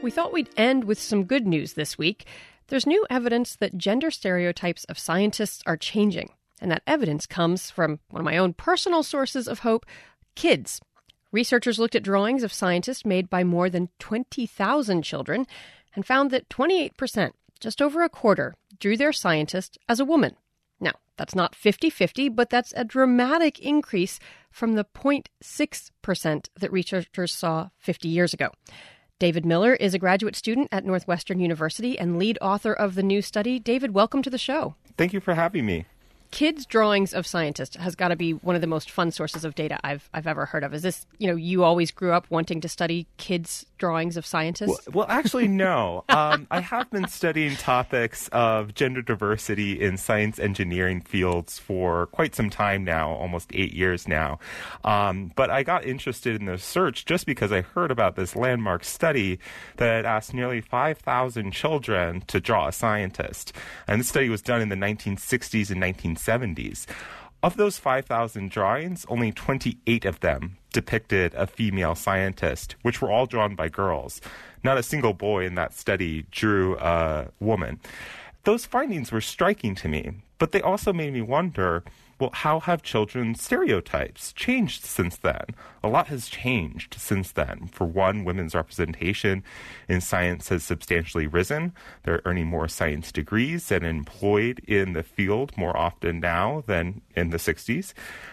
We thought we'd end with some good news this week. There's new evidence that gender stereotypes of scientists are changing. And that evidence comes from one of my own personal sources of hope, kids. Researchers looked at drawings of scientists made by more than 20,000 children and found that 28%, just over a quarter, drew their scientist as a woman. Now, that's not 50-50, but that's a dramatic increase from the 0.6% that researchers saw 50 years ago. David Miller is a graduate student at Northwestern University and lead author of the new study. David, welcome to the show. Thank you for having me. Kids' drawings of scientists has got to be one of the most fun sources of data I've ever heard of. Is this, you always grew up wanting to study kids' drawings of scientists? Well, actually, no. I have been studying topics of gender diversity in science engineering fields for quite some time now, almost 8 years now. But I got interested in the research just because I heard about this landmark study that asked nearly 5,000 children to draw a scientist. And this study was done in the 1960s and 1970s. Of those 5,000 drawings, only 28 of them depicted a female scientist, which were all drawn by girls. Not a single boy in that study drew a woman. Those findings were striking to me, but they also made me wonder, well, how have children's stereotypes changed since then? A lot has changed since then. For one, women's representation in science has substantially risen. They're earning more science degrees and employed in the field more often now than in the 60s.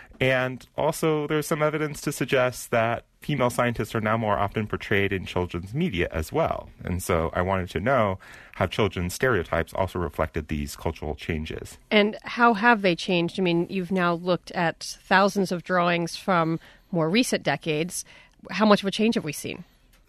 And also, there's some evidence to suggest that female scientists are now more often portrayed in children's media as well. And so I wanted to know how children's stereotypes also reflected these cultural changes. And how have they changed? I mean, you've now looked at thousands of drawings from more recent decades. How much of a change have we seen?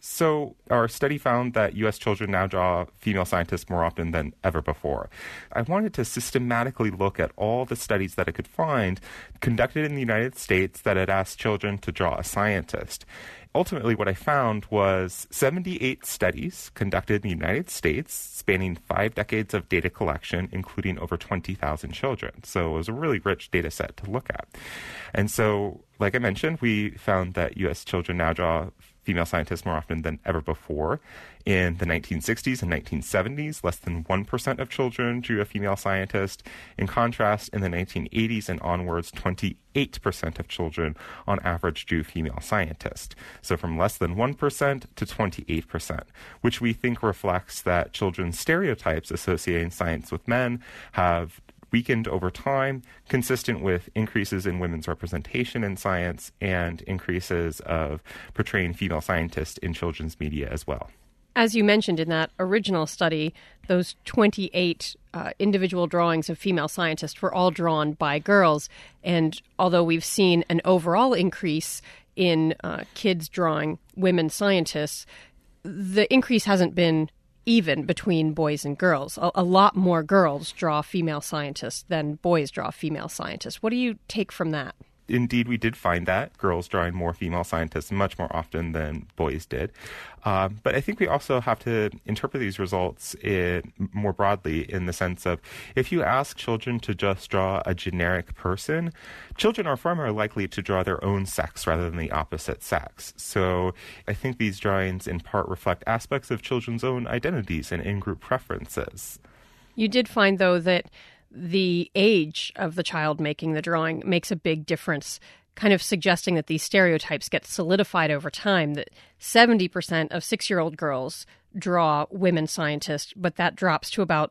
So our study found that U.S. children now draw female scientists more often than ever before. I wanted to systematically look at all the studies that I could find conducted in the United States that had asked children to draw a scientist. Ultimately, what I found was 78 studies conducted in the United States spanning 5 decades of data collection, including over 20,000 children. So it was a really rich data set to look at. And so, like I mentioned, we found that U.S. children now draw female scientists more often than ever before. In the 1960s and 1970s, less than 1% of children drew a female scientist. In contrast, in the 1980s and onwards, 28% of children on average drew female scientists. So from less than 1% to 28%, which we think reflects that children's stereotypes associating science with men have weakened over time, consistent with increases in women's representation in science and increases of portraying female scientists in children's media as well. As you mentioned in that original study, those 28 individual drawings of female scientists were all drawn by girls. And although we've seen an overall increase in kids drawing women scientists, the increase hasn't been even between boys and girls. A lot more girls draw female scientists than boys draw female scientists. What do you take from that? Indeed, we did find that girls drawing more female scientists much more often than boys did. But I think we also have to interpret these results more broadly in the sense of if you ask children to just draw a generic person, children are far more likely to draw their own sex rather than the opposite sex. So I think these drawings in part reflect aspects of children's own identities and in-group preferences. You did find, though, that the age of the child making the drawing makes a big difference, kind of suggesting that these stereotypes get solidified over time, that 70% of 6-year-old girls draw women scientists, but that drops to about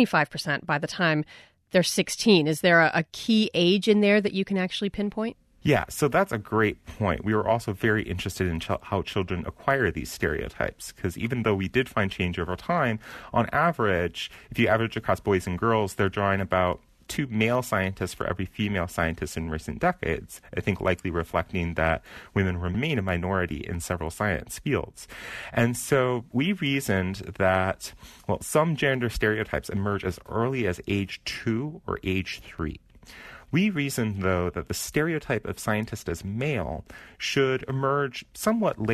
25% by the time they're 16. Is there a key age in there that you can actually pinpoint? Yeah, so that's a great point. We were also very interested in how children acquire these stereotypes, because even though we did find change over time, on average, if you average across boys and girls, they're drawing about 2 male scientists for every female scientist in recent decades, I think likely reflecting that women remain a minority in several science fields. And so we reasoned that, some gender stereotypes emerge as early as age 2 or age 3. We reasoned, though, that the stereotype of scientist as male should emerge somewhat later,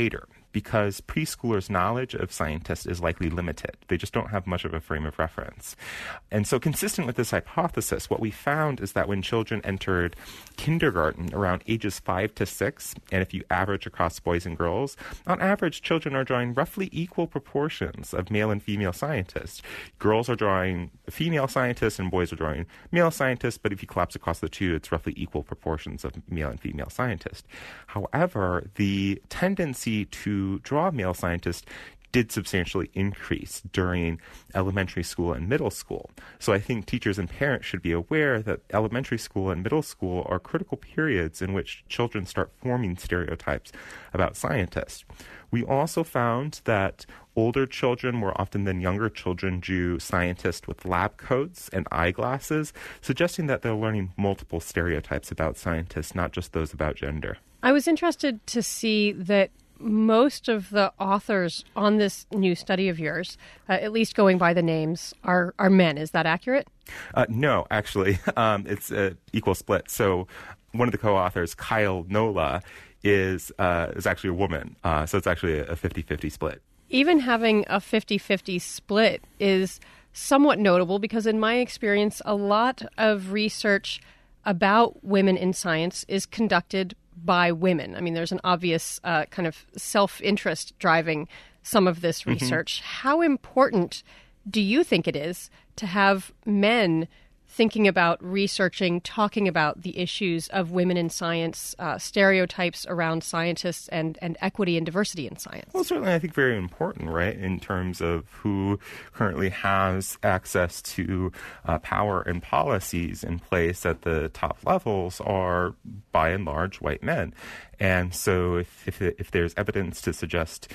because preschoolers' knowledge of scientists is likely limited. They just don't have much of a frame of reference. And so consistent with this hypothesis, what we found is that when children entered kindergarten around ages 5 to 6, and if you average across boys and girls, on average, children are drawing roughly equal proportions of male and female scientists. Girls are drawing female scientists and boys are drawing male scientists, but if you collapse across the two, it's roughly equal proportions of male and female scientists. However, the tendency to draw male scientists did substantially increase during elementary school and middle school. So I think teachers and parents should be aware that elementary school and middle school are critical periods in which children start forming stereotypes about scientists. We also found that older children more often than younger children drew scientists with lab coats and eyeglasses, suggesting that they're learning multiple stereotypes about scientists, not just those about gender. I was interested to see that most of the authors on this new study of yours, at least going by the names, are men. Is that accurate? No, actually. It's an equal split. So one of the co-authors, Kyle Nola, is actually a woman. So it's actually a 50-50 split. Even having a 50-50 split is somewhat notable because in my experience, a lot of research about women in science is conducted by women. I mean, there's an obvious kind of self-interest driving some of this research. How important do you think it is to have men thinking about researching, talking about the issues of women in science, stereotypes around scientists, and equity and diversity in science? Well, certainly I think very important, right, in terms of who currently has access to power and policies in place at the top levels are, by and large, white men. And so if there's evidence to suggest,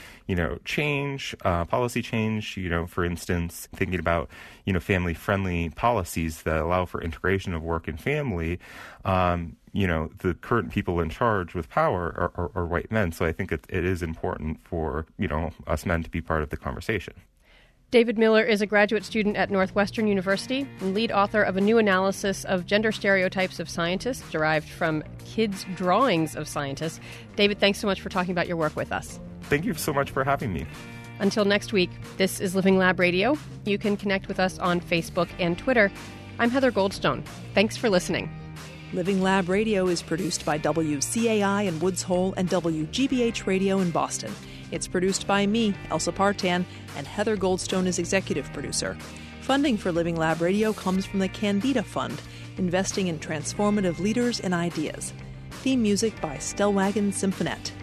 change, policy change, for instance, thinking about, family-friendly policies that allow for integration of work and family, the current people in charge with power are white men. So I think it is important for, us men to be part of the conversation. David Miller is a graduate student at Northwestern University and lead author of a new analysis of gender stereotypes of scientists derived from kids' drawings of scientists. David, thanks so much for talking about your work with us. Thank you so much for having me. Until next week, this is Living Lab Radio. You can connect with us on Facebook and Twitter. I'm Heather Goldstone. Thanks for listening. Living Lab Radio is produced by WCAI in Woods Hole and WGBH Radio in Boston. It's produced by me, Elsa Partan, and Heather Goldstone is executive producer. Funding for Living Lab Radio comes from the Candida Fund, investing in transformative leaders and ideas. Theme music by Stellwagen Symphonette.